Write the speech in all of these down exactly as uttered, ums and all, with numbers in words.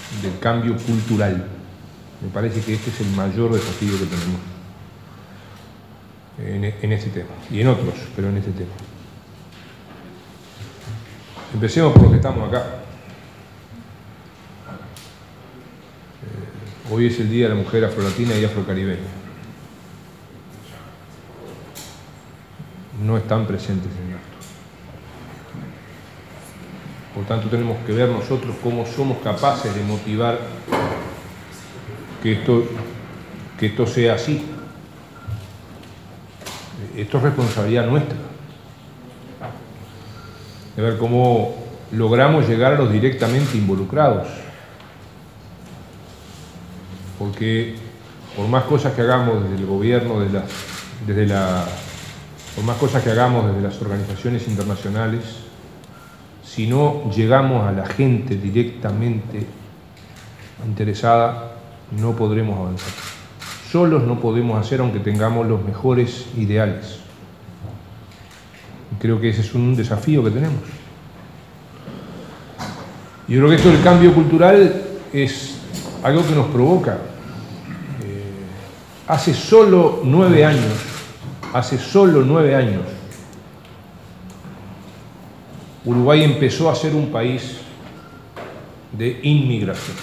del cambio cultural. Me parece que este es el mayor desafío que tenemos en, en este tema, y en otros, pero en este tema. Empecemos por los que estamos acá. Eh, hoy es el Día de la Mujer Afrolatina y Afrocaribeña. No están presentes en el acto. Por tanto, tenemos que ver nosotros cómo somos capaces de motivar que esto, que esto sea así. Esto es responsabilidad nuestra. De ver cómo logramos llegar a los directamente involucrados. Porque por más cosas que hagamos desde el gobierno, desde la, desde la, por más cosas que hagamos desde las organizaciones internacionales, si no llegamos a la gente directamente interesada, no podremos avanzar. Solos no podemos hacer aunque tengamos los mejores ideales. Creo que ese es un desafío que tenemos. Yo creo que esto del cambio cultural es algo que nos provoca. Eh, hace solo nueve años, hace solo nueve años, Uruguay empezó a ser un país de inmigración.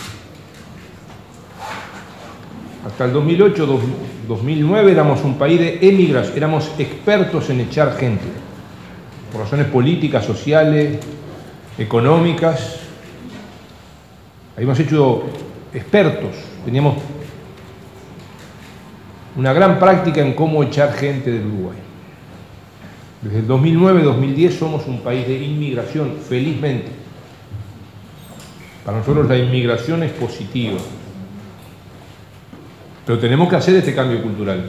Hasta el dos mil ocho, dos mil nueve éramos un país de emigración, éramos expertos en echar gente, por razones políticas, sociales, económicas. Habíamos hecho expertos, teníamos una gran práctica en cómo echar gente del Uruguay. Desde el dos mil nueve, dos mil diez somos un país de inmigración, felizmente. Para nosotros la inmigración es positiva. Pero tenemos que hacer este cambio cultural.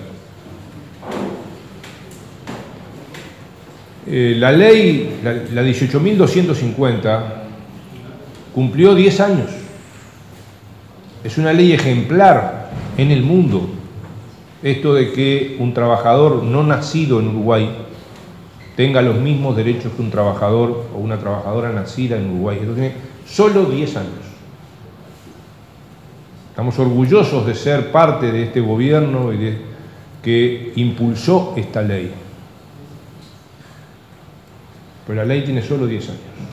Eh, la ley, la, la dieciocho mil doscientos cincuenta, cumplió diez años. Es una ley ejemplar en el mundo. Esto de que un trabajador no nacido en Uruguay tenga los mismos derechos que un trabajador o una trabajadora nacida en Uruguay. Esto tiene solo diez años. Estamos orgullosos de ser parte de este gobierno y de, que impulsó esta ley. Pero la ley tiene solo diez años.